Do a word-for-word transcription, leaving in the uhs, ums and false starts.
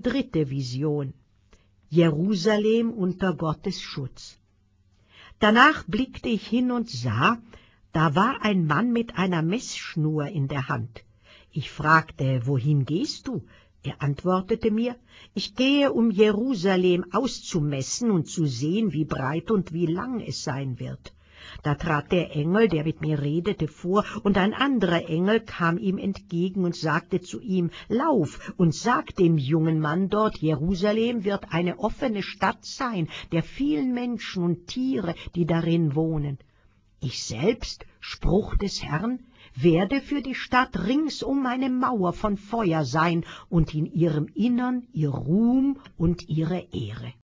Dritte Vision. Jerusalem unter Gottes Schutz. Danach blickte ich hin und sah, da war ein Mann mit einer Messschnur in der Hand. Ich fragte, wohin gehst du? Er antwortete mir, ich gehe, um Jerusalem auszumessen und zu sehen, wie breit und wie lang es sein wird. Da trat der Engel, der mit mir redete, vor, und ein anderer Engel kam ihm entgegen und sagte zu ihm, Lauf und sag dem jungen Mann dort, Jerusalem wird eine offene Stadt sein, der vielen Menschen und Tiere, die darin wohnen. Ich selbst, Spruch des Herrn, werde für die Stadt ringsum eine Mauer von Feuer sein und in ihrem Innern ihr Ruhm und ihre Ehre.